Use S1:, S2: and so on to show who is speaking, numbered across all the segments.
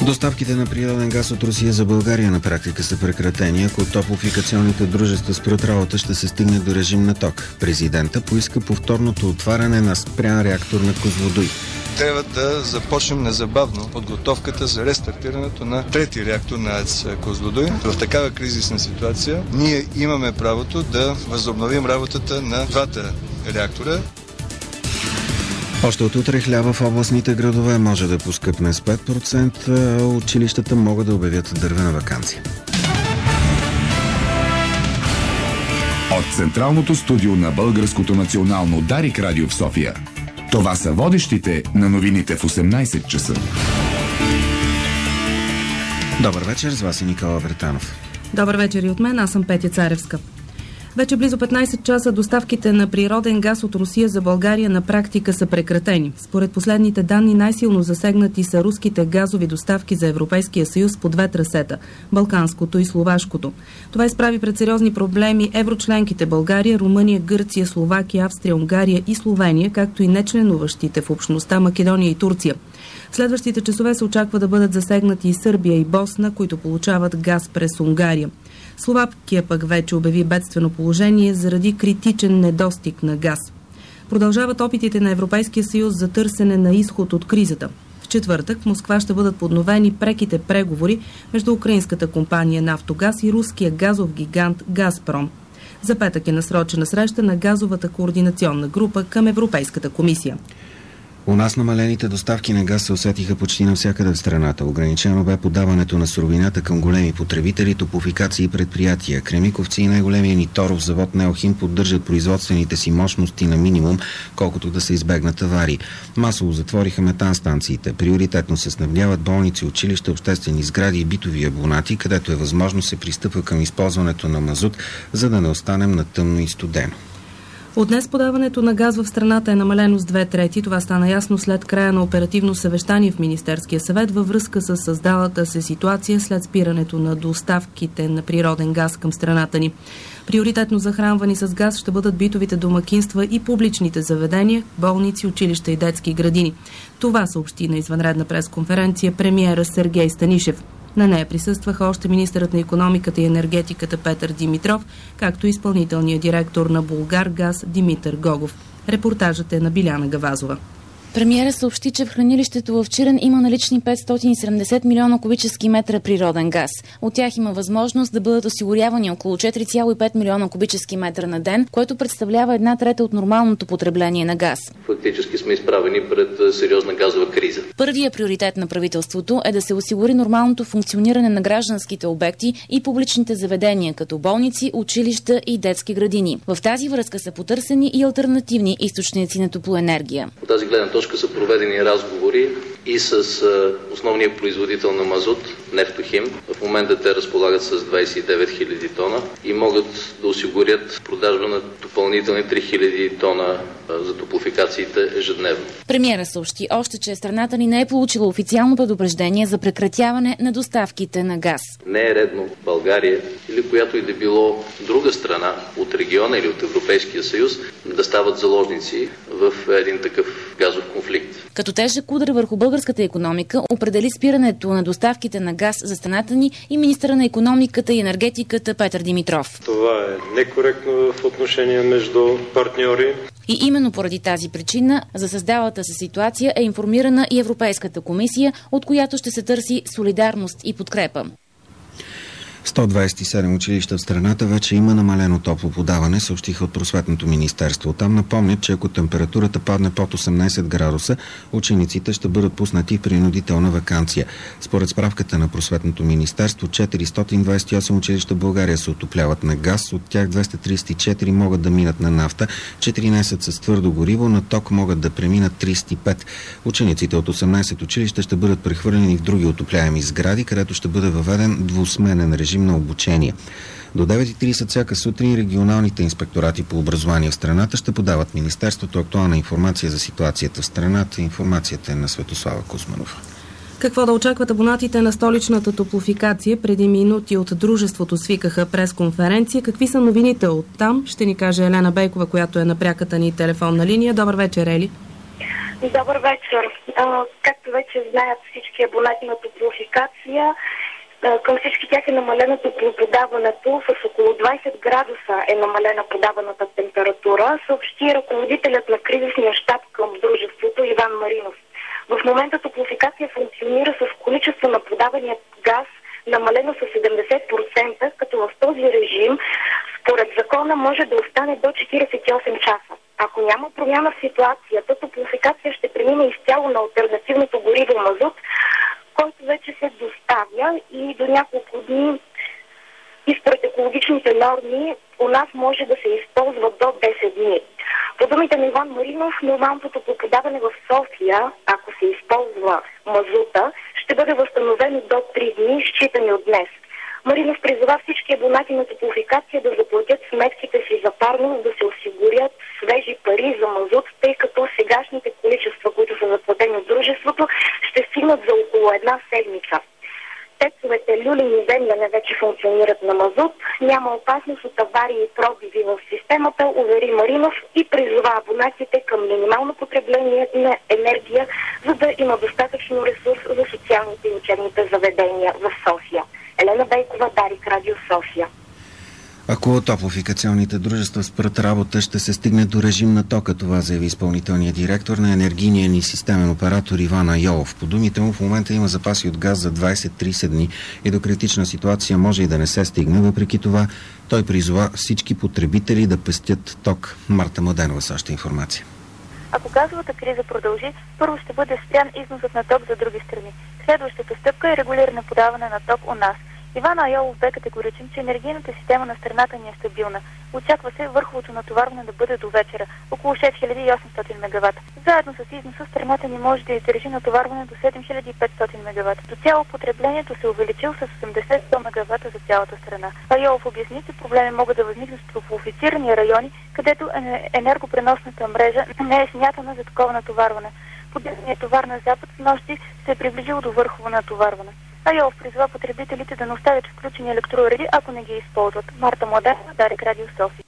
S1: Доставките на природен газ от Русия за България на практика са прекратени. Ако топлофикационните дружества спрат работа, ще се стигне до режим на ток. Президента поиска повторното отваряне на спрян реактор на Козлодуй.
S2: Трябва да започнем незабавно подготовката за рестартирането на трети реактор на АЕЦ Козлодуй. В такава кризисна ситуация ние имаме правото да възобновим работата на двата реактора.
S1: Още от утре хляба в областните градове може да поскъпне с 5%, а училищата могат да обявят дървена ваканция.
S3: От Централното студио на Българското национално Дарик радио в София. Това са водещите на новините в 18 часа.
S1: Добър вечер, с вас е Никола Вертанов.
S4: Добър вечер и от мен, аз съм Петя Царевска. Вече близо 15 часа доставките на природен газ от Русия за България на практика са прекратени. Според последните данни най-силно засегнати са руските газови доставки за Европейския съюз по две трасета – Балканското и Словашкото. Това изправи пред сериозни проблеми еврочленките България, Румъния, Гърция, Словакия, Австрия, Унгария и Словения, както и нечленуващите в общността Македония и Турция. В следващите часове се очаква да бъдат засегнати и Сърбия и Босна, които получават газ през Унгария. Словакия пък вече обяви бедствено положение заради критичен недостиг на газ. Продължават опитите на Европейския съюз за търсене на изход от кризата. В четвъртък в Москва ще бъдат подновени преките преговори между украинската компания Нафтогаз и руския газов гигант Газпром. За петък е насрочена среща на газовата координационна група към Европейската комисия.
S1: У нас намалените доставки на газ се усетиха почти навсякъде в страната. Ограничено бе подаването на суровината към големи потребители, топлофикации и предприятия. Кремиковци и най-големия ни торов завод Неохим поддържат производствените си мощности на минимум, колкото да се избегнат аварии. Масово затвориха метанстанциите. Приоритетно се снабдяват болници, училища, обществени сгради и битови абонати, където е възможно се пристъпва към използването на мазут, за да не останем на тъмно и студено.
S4: От днес подаването на газ в страната е намалено с 2/3. Това стана ясно след края на оперативно съвещание в Министерския съвет във връзка с създалата се ситуация след спирането на доставките на природен газ към страната ни. Приоритетно захранвани с газ ще бъдат битовите домакинства и публичните заведения, болници, училища и детски градини. Това съобщи на извънредна пресконференция премиера Сергей Станишев. На нея присъстваха още министърът на икономиката и енергетиката Петър Димитров, както и изпълнителният директор на Булгаргаз Димитър Гогов. Репортажът е на Биляна Гавазова.
S5: Премиера съобщи, че в хранилището в Чирен има налични 570 милиона кубически метра природен газ. От тях има възможност да бъдат осигурявани около 4,5 милиона кубически метра на ден, което представлява 1/3 от нормалното потребление на газ.
S6: Фактически сме изправени пред сериозна газова криза.
S5: Първият приоритет на правителството е да се осигури нормалното функциониране на гражданските обекти и публичните заведения, като болници, училища и детски градини. В тази връзка са потърсени и алтернативни източници на топлоенергия.
S6: От тази гледна точка са проведени разговори и с основния производител на мазут, Нефтохим. В момента те разполагат с 29 000 тона и могат да осигурят продажба на допълнителни 3000 тона за топлофикациите ежедневно.
S5: Премиера съобщи още, че страната ни не е получила официално предупреждение за прекратяване на доставките на газ.
S6: Не е редно България или която и да било друга страна от региона или от Европейския съюз да стават заложници в един такъв газов конфликт.
S5: Като тежък удар върху българската икономика определи спирането на доставките на газ за страната ни и министъра на икономиката и енергетиката Петър Димитров.
S7: Това е некоректно в отношение между партньори.
S5: И именно поради тази причина за създалата се ситуация е информирана и Европейската комисия, от която ще се търси солидарност и подкрепа.
S1: 127 училища в страната вече има намалено топло подаване, съобщиха от Просветното министерство. Там напомнят, че ако температурата падне под 18 градуса, учениците ще бъдат пуснати в принудителна ваканция. Според справката на Просветното министерство, 428 училища в България се отопляват на газ, от тях 234 могат да минат на нафта, 14 с твърдо гориво, на ток могат да преминат 35. Учениците от 18 училища ще бъдат прехвърлени в други отопляеми сгради, където ще бъде въведен двусменен режим на обучение. До 9:30 всяка сутрин регионалните инспекторати по образование в страната ще подават Министерството актуална информация за ситуацията в страната. Информацията е на Светослава Кузманова.
S4: Какво да очакват абонатите на столичната топлофикация? Преди минути от дружеството свикаха пресконференция. Какви са новините от там? Ще ни каже Елена Бейкова, която е на пряката ни телефонна линия. Добър вечер, Ели.
S8: Добър вечер. Както вече знаят всички абонати на Топлофикация, към всички тях е намалено топлоподаването. С около 20 градуса е намалена подаваната температура, съобщи ръководителят на кризисния щаб към дружеството Иван Маринов. В момента Топлофикация функционира с количество на подавания газ намалено с 70%, като в този режим според закона може да остане до 48 часа. Ако няма промяна в ситуацията, Топлофикация ще премине изцяло на алтернативното гориво мазут, който вече се доставя и до няколко дни и според екологичните норми у нас може да се използва до 10 дни. По думите на Иван Маринов, нормалното топлоподаване в София, ако се използва мазута, ще бъде възстановено до 3 дни, считани от днес. Маринов призова всички абонати на Топлофикация да заплатят сметките си за парно, да се осигурят свежи пари за мазут, тъй като сегашните количества, които са заплатени от дружеството, ще стигнат за около една седмица. Тецовете Люлин и Земляне вече функционират на мазут. Няма опасност от аварии и пробиви в системата, увери Маринов и призова абонатите към минимално потребление на енергия, за да има достатъчно ресурс за социалните и учебните заведения в София. Елена Бейкова, Дарик, Радио София.
S1: Ако топлофикационните дружества спрат работа, ще се стигне до режим на тока. Това заяви изпълнителният директор на енергийния ни системен оператор Иван Айолов. По думите му в момента има запаси от газ за 20-30 дни и до критична ситуация може и да не се стигне. Въпреки това той призова всички потребители да пестят ток. Марта Младенова с още информация.
S9: Ако газовата криза продължи, първо ще бъде спрян износът на ток за други страни. Следващата стъпка е регулиране подаване на ток у нас. Иван Айолов бе категоричен, че енергийната система на страната ни е стабилна. Очаква се върховото натоварване да бъде до вечера, около 6800 мегавата. Заедно с износа страната ни може да издържи натоварване до 7500 мегавата. До цяло потреблението се увеличил с 80-100 мегавата за цялата страна. Айолов обясни, че проблеми могат да възникнат в топлофицирани райони, където енергопреносната мрежа не е смятана за такова натоварване. Подобният товар на запад в нощи се е приближил до върхово натоварване. Айолов призва потребителите да не оставят включени електроуреди, ако не ги използват. Марта Младенова, Дарик, Радио София.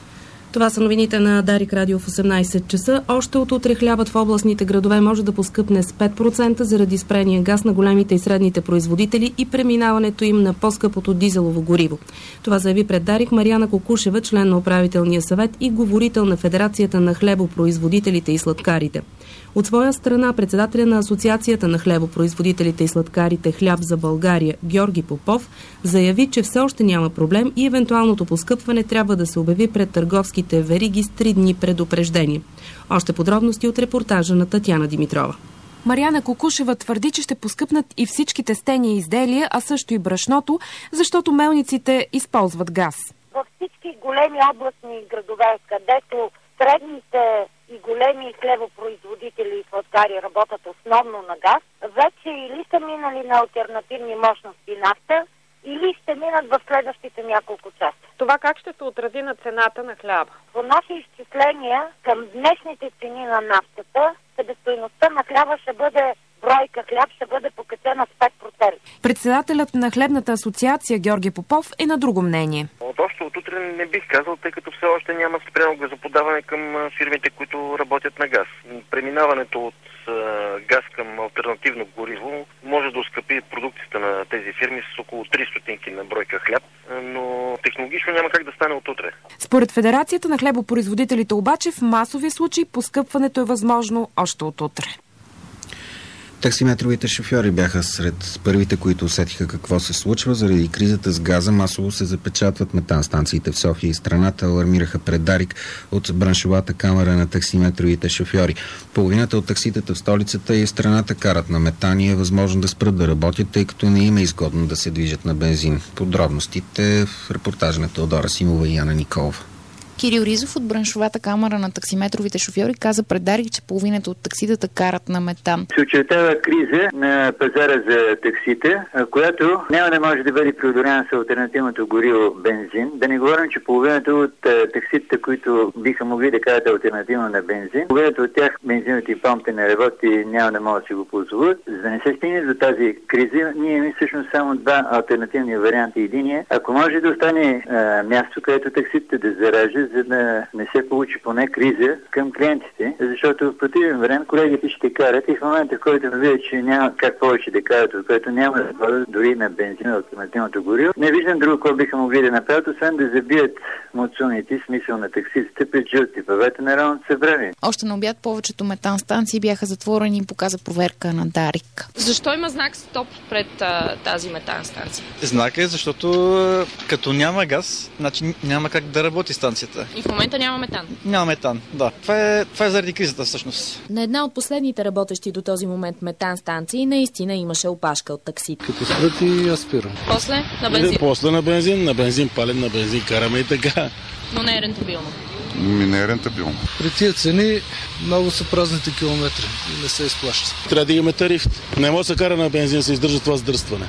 S4: Това са новините на Дарик Радио в 18 часа. Още от утре хлябът в областните градове може да поскъпне с 5% заради спрения газ на големите и средните производители и преминаването им на по-скъпото дизелово гориво. Това заяви пред Дарик Мариана Кокушева, член на управителния съвет и говорител на Федерацията на хлебопроизводителите и сладкарите. От своя страна председателя на Асоциацията на хлебопроизводителите и сладкарите Хляб за България Георги Попов заяви, че все още няма проблем и евентуалното поскъпване трябва да се обяви пред търговските вериги с 3 дни предупреждение. Още подробности от репортажа на Татяна Димитрова.
S10: Мариана Кокушева твърди, че ще поскъпнат и всички тестени изделия, а също и брашното, защото мелниците използват газ.
S11: Във всички големи областни градове, където средните и големи хлебопроизводители и сладкари работят основно на газ, вече или са минали на алтернативни мощности нафта, или ще минат в следващите няколко часа.
S12: Това как ще се отрази на цената на хляба?
S11: По наши изчисления, към днешните цени на нафтата, себестойността на хляба ще бъде бройка хляб ще бъде покачена с 5%.
S10: Председателят на Хлебната асоциация Георги Попов е на друго мнение.
S13: Още от утре не бих казал, тъй като все още няма спрямо газоподаване към фирмите, които работят на газ. Преминаването от газ към алтернативно гориво може да оскъпи продукцията на тези фирми с около 3 стотинки на бройка хляб, но технологично няма как да стане от утре.
S10: Според Федерацията на хлебопроизводителите обаче в масови случаи поскъпването е възможно още от утре.
S1: Таксиметровите шофьори бяха сред първите, които усетиха какво се случва. Заради кризата с газа масово се запечатват метанстанциите в София и страната, алармираха пред Дарик от браншовата камара на таксиметровите шофьори. Половината от такситата в столицата и в страната карат на метан и е възможно да спрат да работят, тъй като не им е изгодно да се движат на бензин. Подробностите в репортажа на Теодора Симова и Яна Николова.
S5: Кирил Ризов от браншовата камара на таксиметровите шофьори каза пред Дарик, че половината от такситата карат на метан.
S14: Се очертава криза на пазара за таксита, която няма да може да бъде преодоляна с алтернативното гориво бензин. Да не говорим, че половината от такситата, които биха могли да карат алтернативно на бензин, половината от тях бензиновите помпи не работят и няма да могат да си го позволят. За да не се стигне до тази криза, ние имаме всъщност само два алтернативни варианти. Единия, ако може да остане място, където такситата да заражат, за да не се получи поне криза към клиентите, защото в противен време колегите ще карат и в момента, в който видят, че няма как повече да карат, от което няма да бъдат дори на бензина, алтернативното гориво, не виждам друго, какво биха могли да направят, освен да забият муцуните, смисъл на таксистите пред жълти павета на Народното събрание.
S15: Още на обяд повечето метанстанции бяха затворени и показа проверка на Дарик.
S16: Защо има знак стоп пред тази метанстанция?
S17: Знак е, защото като няма газ, значи няма как да работи станцията.
S16: И в момента няма метан?
S17: Няма метан, да. Това е заради кризата всъщност.
S18: На една от последните работещи до този момент метанстанции наистина имаше опашка от такси.
S19: Като спрат и аз спирам.
S16: После на бензин?
S19: После на бензин пален, на бензин караме и така.
S16: Но не е рентабилно?
S20: Не е рентабилно.
S21: При тия цени много са празните километри и не се изплащат.
S19: Трябва да имаме тариф. Не може да се кара на бензин, се издържа това сдръстване.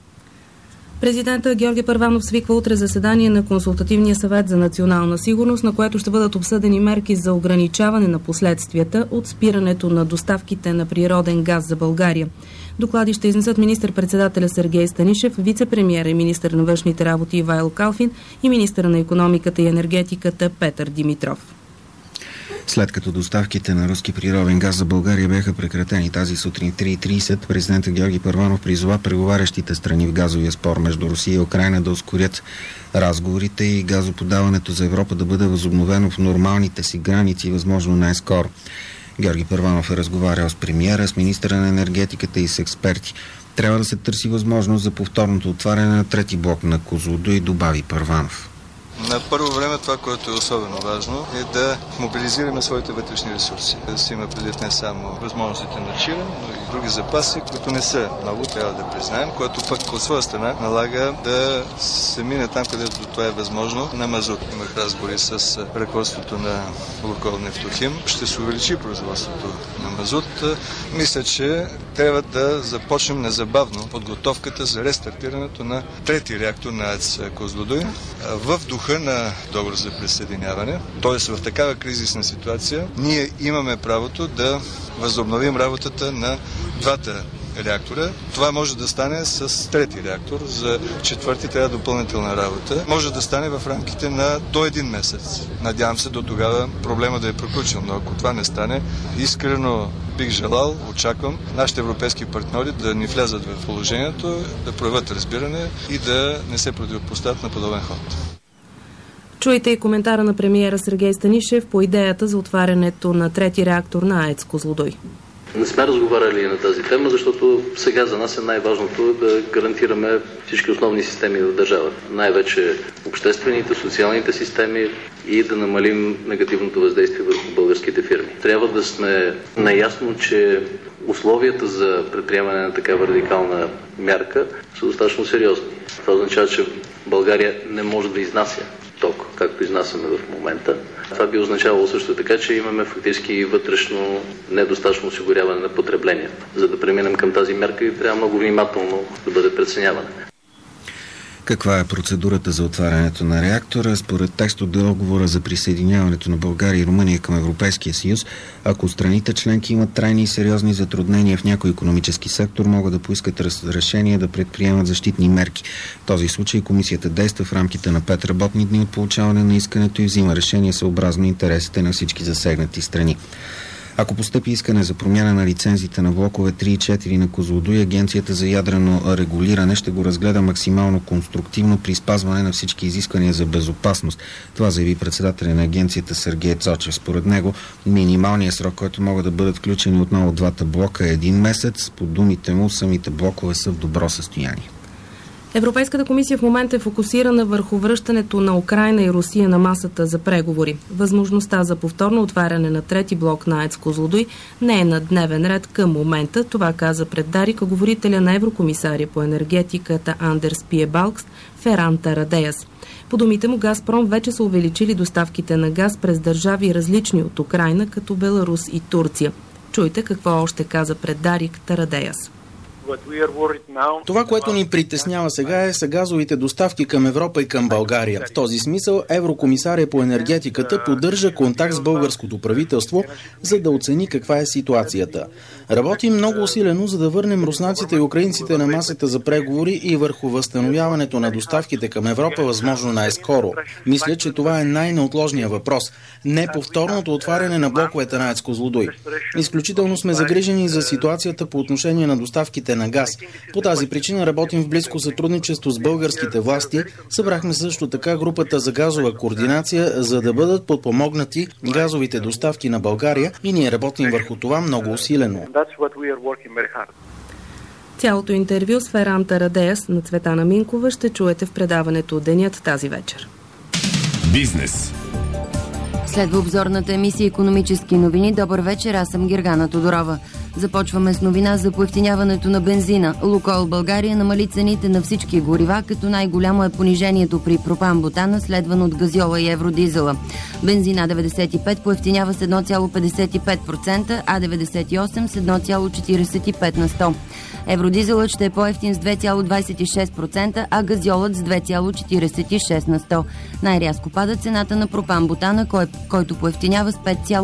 S4: Президентът Георги Първанов свиква утре заседание на Консултативния съвет за национална сигурност, на което ще бъдат обсъдени мерки за ограничаване на последствията от спирането на доставките на природен газ за България. Доклади ще изнесат министър-председателя Сергей Станишев, вице-премиера и министър на външните работи Ивайло Калфин и министър на икономиката и енергетиката Петър Димитров.
S1: След като доставките на руски природен газ за България бяха прекратени тази сутрин 3:30, президентът Георги Първанов призова преговарящите страни в газовия спор между Русия и Украйна да ускорят разговорите и газоподаването за Европа да бъде възобновено в нормалните си граници, възможно най-скоро. Георги Първанов е разговарял с премиера, с министъра на енергетиката и с експерти. Трябва да се търси възможност за повторното отваряне на трети блок на Козлодуй, добави Първанов.
S2: На първо време това, което е особено важно, е да мобилизираме своите вътрешни ресурси. Да се има предвид не само възможностите на Чирен, но и други запаси, които не са много, трябва да признаем, което пък от своя страна налага да се мине там, където това е възможно, на мазут. Имах разговори с ръководството на Лукойл Нефтохим. Ще се увеличи производството на мазут. Мисля, че трябва да започнем незабавно подготовката за рестартирането на трети реактор на АЕЦ Козлодуй в духа на договор за присъединяване. Тоест в такава кризисна ситуация ние имаме правото да възобновим работата на двата реактора. Това може да стане с трети реактор. За четвърти трябва допълнителна работа. Може да стане в рамките на до един месец. Надявам се до тогава проблема да е приключил, но ако това не стане, искрено бих желал, очаквам нашите европейски партньори да ни влязат в положението, да проявят разбиране и да не се противопоставят на подобен ход.
S4: Чуйте и коментара на премиера Сергей Станишев по идеята за отварянето на трети реактор на АЕЦ Козлодуй.
S6: Не сме разговаряли на тази тема, защото сега за нас е най-важното да гарантираме всички основни системи в държавата. Най-вече обществените, социалните системи и да намалим негативното въздействие върху българските фирми. Трябва да сме наясно, че условията за предприемане на такава радикална мярка са достатъчно сериозни. Това означава, че България не може да изнася ток, както изнасяме в момента. Това би означавало също така, че имаме фактически вътрешно недостатъчно осигуряване на потребление. За да преминем към тази мерка и трябва много внимателно да бъде преценяване.
S1: Каква е процедурата за отварянето на реактора? Според текст от договора за присъединяването на България и Румъния към Европейския съюз, ако страните членки имат трайни и сериозни затруднения в някой икономически сектор, могат да поискат разрешение да предприемат защитни мерки. В този случай комисията действа в рамките на 5 работни дни от получаване на искането и взима решение съобразно интересите на всички засегнати страни. Ако постъпи искане за промяна на лицензите на блокове 3 и 4 на Козлодуй, Агенцията за ядрено регулиране ще го разгледа максимално конструктивно при спазване на всички изисквания за безопасност. Това заяви председателя на агенцията Сергей Цочев. Според него, минималният срок, който могат да бъдат включени отново двата блока е 1 месец. По думите му, самите блокове са в добро състояние.
S4: Европейската комисия в момента е фокусирана върху връщането на Украйна и Русия на масата за преговори. Възможността за повторно отваряне на трети блок на АЕЦ Козлодуй не е на дневен ред към момента. Това каза пред Дарик говорителя на еврокомисария по енергетиката Андерс Пиебалкс Феран Тарадеяс. По думите му, Газпром вече са увеличили доставките на газ през държави различни от Украйна, като Беларус и Турция. Чуйте какво още каза пред Дарик Тарадеяс.
S3: Това, което ни притеснява сега са газовите доставки към Европа и към България. В този смисъл еврокомисаря по енергетиката поддържа контакт с българското правителство, за да оцени каква е ситуацията. Работим много усилено, за да върнем руснаците и украинците на масата за преговори и върху възстановяването на доставките към Европа възможно най-скоро. Мисля, че това е най-неотложният въпрос. Не повторното отваряне на блоковете на АЕЦ Козлодуй. Изключително сме загрижени за ситуацията по отношение на доставките на газ. По тази причина работим в близко сътрудничество с българските власти. Събрахме също така групата за газова координация, за да бъдат подпомогнати газовите доставки на България и ние работим върху това много усилено.
S4: Цялото интервю с Феран Тарадеяс на Цветана Минкова ще чуете в предаването Денят тази вечер.
S22: Бизнес.
S23: Следва обзорната емисия Икономически новини. Добър вечер, аз съм Гергана Тодорова. Започваме с новина за поевтиняването на бензина. Лукойл България намали цените на всички горива, като най-голямо е понижението при пропан-бутана, следван от газьола и евродизела. Бензина 95 поевтинява с 1,55%, а 98 с 1,45 на 100. Евродизелът ще е по-евтин с 2,26%, а газьолът с 2,46 на 100. Най-рязко пада цената на пропан-бутана, който поевтинява с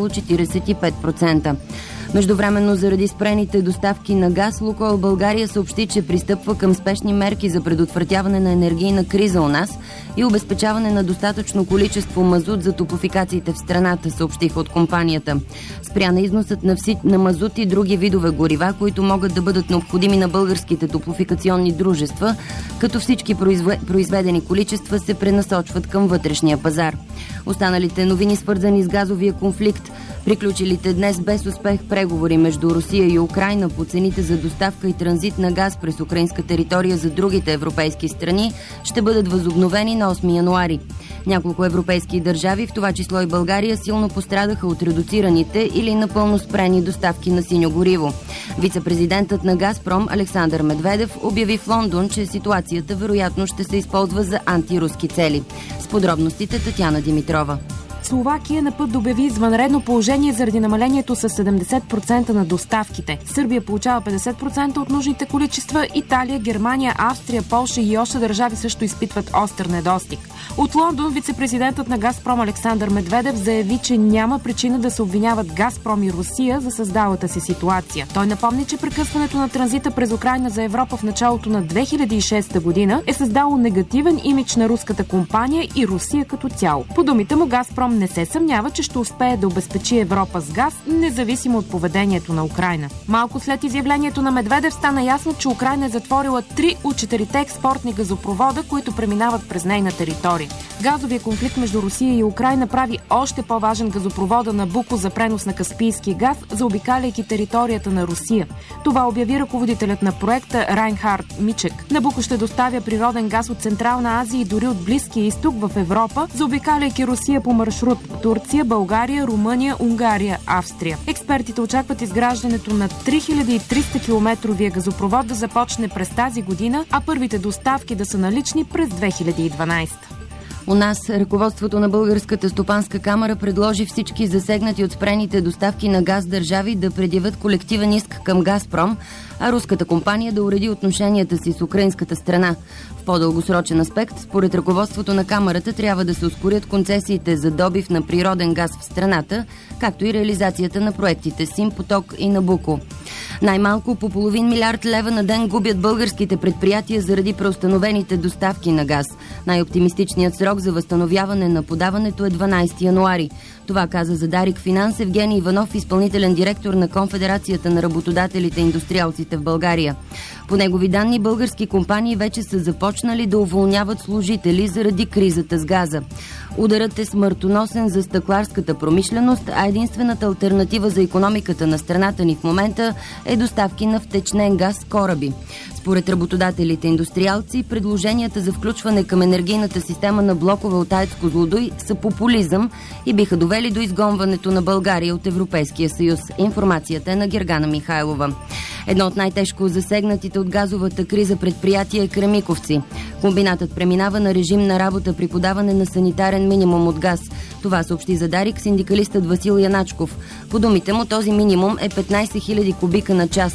S23: 5,45%. Междувременно, заради спрените доставки на газ, Лукойл България съобщи, че пристъпва към спешни мерки за предотвратяване на енергийна криза у нас и обезпечаване на достатъчно количество мазут за топлофикациите в страната, съобщиха от компанията. Спря на износът на мазут и други видове горива, които могат да бъдат необходими на българските топлофикационни дружества, като всички произведени количества се пренасочват към вътрешния пазар. Останалите новини, свързани с газовия конфликт, приключилите днес без успех преговори между Русия и Украйна по цените за доставка и транзит на газ през украинска територия за другите европейски страни, ще бъдат възобновени на 8 януари. Няколко европейски държави, в това число и България, силно пострадаха от редуцираните или напълно спрени доставки на синьо гориво. Вице-президентът на Газпром Александър Медведев обяви в Лондон, че ситуацията вероятно ще се използва за антируски цели. С подробностите Татяна Димитрова.
S10: Словакия е на път да обяви извънредно положение заради намалението с 70% на доставките. Сърбия получава 50% от нужните количества. Италия, Германия, Австрия, Полша и още държави също изпитват остър недостиг. От Лондон вице-президентът на Газпром Александър Медведев заяви, че няма причина да се обвиняват Газпром и Русия за създалата се ситуация. Той напомни, че прекъсването на транзита през Украйна за Европа в началото на 2006 година е създало негативен имидж на руската компания и Русия като цяло. По думите му, Газпром не се съмнява, че ще успее да обезпечи Европа с газ, независимо от поведението на Украйна. Малко след изявлението на Медведев стана ясно, че Украйна е затворила 3 от 4-те експортни газопровода, които преминават през нейна територия. Газовия конфликт между Русия и Украйна прави още по-важен газопровода Набуко за пренос на каспийски газ, заобикаляйки територията на Русия. Това обяви ръководителят на проекта Райнхард Мичек. Набуко ще доставя природен газ от Централна Азия и дори от Близкия изток в Европа, заобикаляйки Русия по маршрут Турция, България, Румъния, Унгария, Австрия. Експертите очакват изграждането на 3300 километровия газопровод да започне през тази година, а първите доставки да са налични през 2012.
S23: У нас ръководството на Българската стопанска камара предложи всички засегнати от спрените доставки на газ държави да предявят колективен иск към Газпром, а руската компания да уреди отношенията си с украинската страна. В по-дългосрочен аспект, според ръководството на камарата, трябва да се ускорят концесиите за добив на природен газ в страната, както и реализацията на проектите Син поток и Набуко. Най-малко по $0,5 милиард на ден губят българските предприятия заради преустановените доставки на газ. Най-оптимистичният срок за възстановяване на подаването е 12 януари. Това каза за Дарик Финанс Евгений Иванов, изпълнителен директор на Конфедерацията на работодателите и индустриалците в България. По негови данни, български компании вече са започнали да уволняват служители заради кризата с газа. Ударът е смъртоносен за стъкларската промишленост, а единствената алтернатива за икономиката на страната ни в момента е доставки на втечнен газ с кораби. Според работодателите индустриалци, предложенията за включване към енергийната система на блокове от АЕЦ Козлодуй са популизъм и биха довели до изгонването на България от Европейския съюз. Информацията е на Гергана Михайлова. Едно от най-тежко засегнатите от газовата криза предприятия е Кремиковци. Комбинатът преминава на режим на работа при подаване на санитарен минимум от газ. Това съобщи за Дарик синдикалистът Васил Яначков. По думите му, този минимум е 15 000 кубика на час. В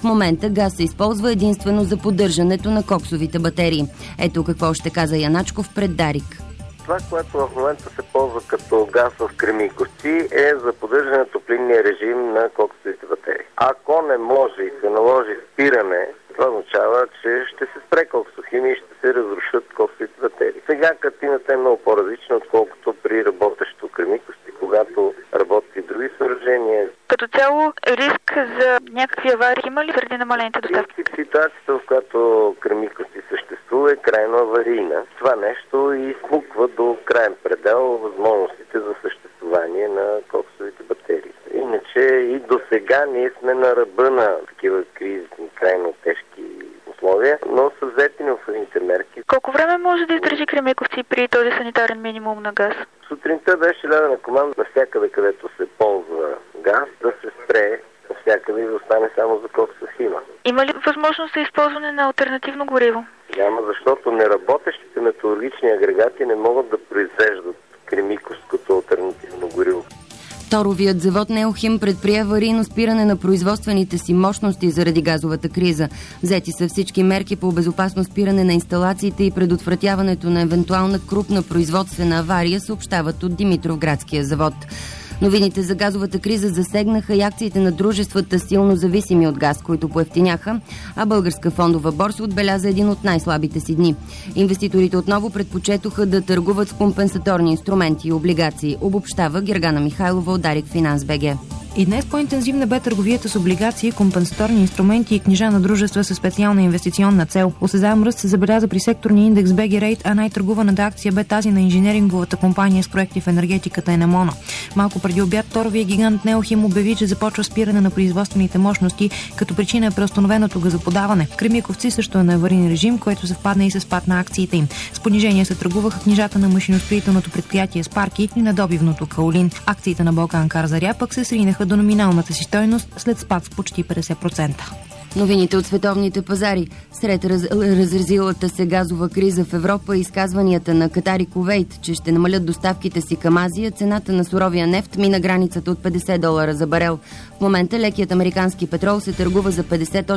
S23: момента газ се използва единствено за поддържането на коксовите батерии. Ето какво ще каза Яначков пред Дарик.
S7: Това, което в момента се ползва като газ в Кремиковци, е за поддържане на топлинния режим на коксовите батерии. Ако не може и се наложи спиране, това означава, че ще се спре коксохимия и ще се разрушат коксовите батерии. Сега картината е много по-различна, отколкото при работещо Кремиковци, когато работят и други съоръжения.
S8: Като цяло риск за някакви аварии има ли заради намалените доставки?
S7: Ситуацията, в която Кремиковци съществува, е крайно аварийна. Това нещо изпуква до краен предел възможностите за съществуване на коксовите батерии. Иначе и до сега ние сме на ръба на такива кризисни, крайно тежки условия, но са взети необходимите мерки.
S8: Колко време може да издържи Кремиковци при този санитарен минимум на газ?
S7: Сутринта беше дадена команда навсякъде, където се ползва газ, да се спре навсякъде и да остане само за коксохима.
S8: Има ли възможност за използване на алтернативно гориво?
S7: Няма, защото неработещите металургични агрегати не могат да произвеждат кремиковското алтернативно гориво.
S23: Торовият завод Неохим предприе аварийно спиране на производствените си мощности заради газовата криза. Взети са всички мерки по безопасно спиране на инсталациите и предотвратяването на евентуална крупна производствена авария, съобщават от Димитровградския завод. Новините за газовата криза засегнаха и акциите на дружествата, силно зависими от газ, които поевтиняха, а Българска фондова борса отбеляза един от най-слабите си дни. Инвеститорите отново предпочетоха да търгуват с компенсаторни инструменти и облигации, обобщава Гергана Михайлова от Дарик Финанс БГ.
S4: И днес по-интензивна бе търговията с облигации, компенсаторни инструменти и книжа на дружества със специална инвестиционна цел. Осезаем ръст се забеляза при секторния индекс BG Rate, а най-търгуваната акция бе тази на инженеринговата компания с проекти в енергетиката Енемона. Малко преди обяд торовия гигант Неохим обяви, че започва спиране на производствените мощности, като причина е преустановеното газоподаване. Кремиковци също е на аварийен режим, който съвпадна и с спад на акциите им. С понижение се търгуваха книжата на машиностроителното предприятие Спарки и на добивното Каолин. Акциите на Балканкар Заря пък се сринаха до номиналната си стойност след спад с почти 50%.
S23: Новините от световните пазари. Сред разразилата се газова криза в Европа и изказванията на Катар и Кувейт, че ще намалят доставките си към Азия, цената на суровия нефт мина границата от $50 за барел. В момента лекият американски петрол се търгува за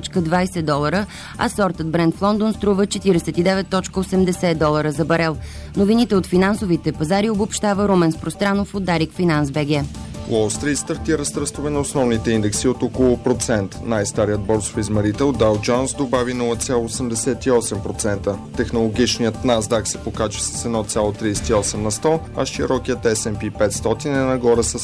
S23: $50.20, а сортът Брент в Лондон струва $49.80 за барел. Новините от финансовите пазари обобщава Румен Спространов от Дарик Финанс БГ.
S9: Уол Стрит стартира с ръстове на основните индекси от около процент. Най-старият борсов измерител Dow Jones добави 0,88%. Технологичният NASDAQ се покачва с 1,38 на 100, а широкият S&P 500 е нагоре с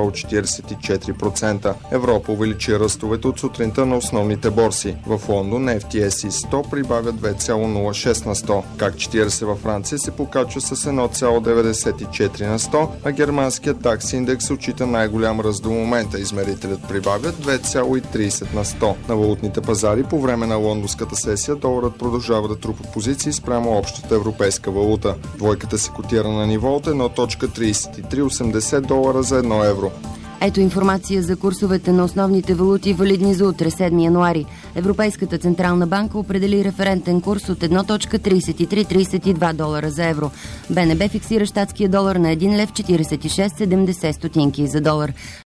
S9: 1,44%. Европа увеличи ръстовете от сутринта на основните борси. В Лондон FTSE 100 прибавя 2,06 на 100. CAC 40 във Франция се покачва с 1,94 на 100, а германският DAX индекс отчита най-голям ръст до момента. Измерителят прибавя 2,30 на 100. На валутните пазари по време на лондонската сесия доларът продължава да трупа позиции спрямо общата европейска валута. Двойката се котира на ниво от 1,3380 долара за 1 евро.
S23: Ето информация за курсовете на основните валути, валидни за утре, 7 януари. Европейската централна банка определи референтен курс от 1,3332 долара за евро. БНБ фиксира щатския долар на 1 лев 46,70 стотинки за долар.